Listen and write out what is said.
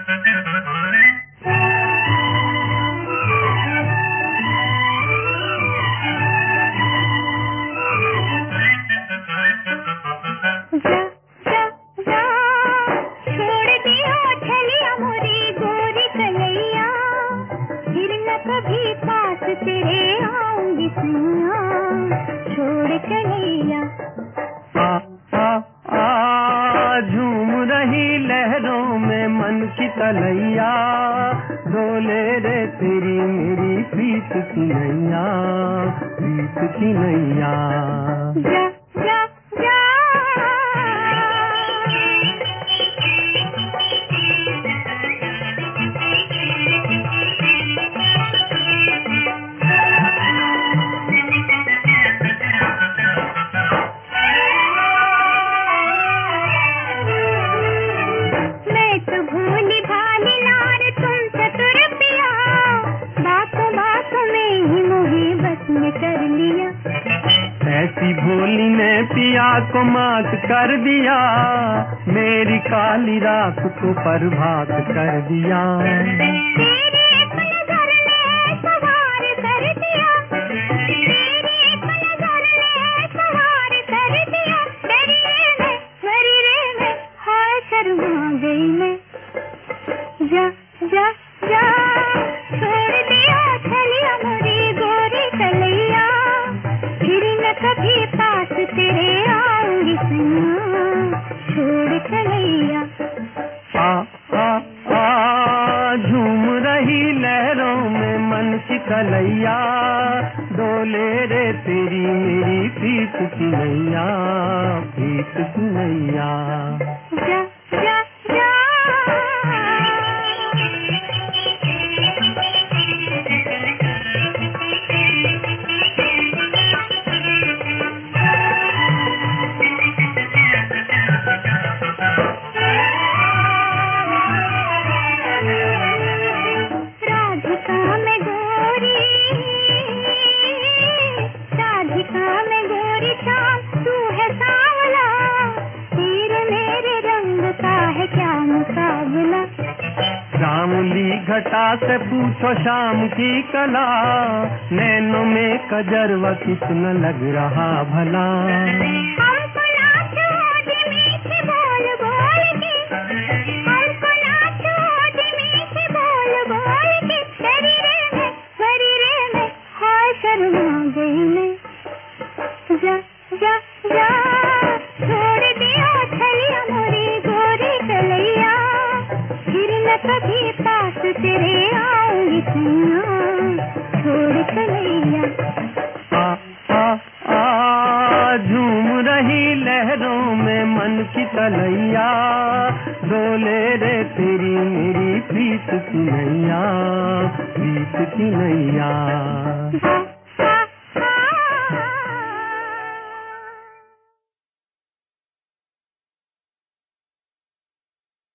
कभी पास तेरे आऊंगी सैया, छोड़ चलिया। झूम रही लहरों में मन की तलैया, डोले रे तेरी मेरी प्रीत की नैया, प्रीत की नैया। जा जा जा कर लिया, ऐसी भोली ने पिया को मात कर दिया, मेरी काली रात को प्रभात कर दिया। तेरे एक नजर ने सवार कर दिया, तेरे एक नजर ने सवार कर दिया। डरी रे मैं हाय शर्मा गई मैं। जा जा जा छोड़ दिया छलिया मोरी गोरी कलैया, फिर न कभी पास तेरे आऊंगी सैया, छोड़ चलैया। झूम रही लहरों में मन की कलैया, डोले रे तेरी मेरी प्रीत की नैया, प्रीत की नैया। जा जा जा श्यामली घटा से पूछो शाम की कला, नैनों में कजरवा कितना लग रहा भला। हमको नाचो दी मीठी बोल बोल के, हमको नाचो दी मीठी बोल बोल के। डरी रे मैं हाय शर्मा गई मैं। जा जा जा छोड़ दिया छलिया मोरी गोरी कलैया, फिर न कभी पास तेरे आऊंगी सैया, छोड़ चलैया। झूम रही लहरों में मन की तलैया, डोले रे तेरी मेरी प्रीत की नैया, प्रीत की नैया।